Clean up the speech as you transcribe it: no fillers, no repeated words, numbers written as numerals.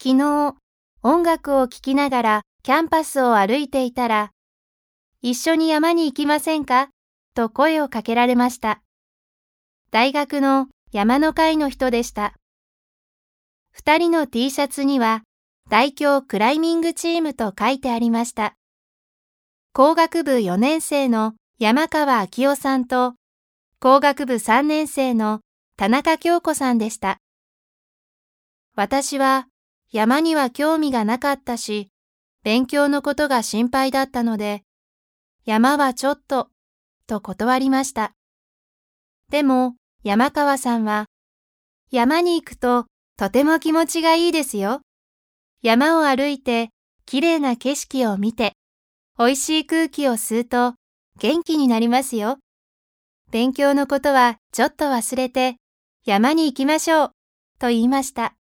昨日、音楽を聴きながらキャンパスを歩いていたら、一緒に山に行きませんかと声をかけられました。大学の山の会の人でした。二人の T シャツには、大京クライミングチームと書いてありました。工学部4年生の山川明夫さんと、工学部3年生の田中京子さんでした。私は山には興味がなかったし、勉強のことが心配だったので、山はちょっと、と断りました。でも山川さんは、山に行くととても気持ちがいいですよ。山を歩いてきれいな景色を見て、おいしい空気を吸うと元気になりますよ。勉強のことはちょっと忘れて山に行きましょう、と言いました。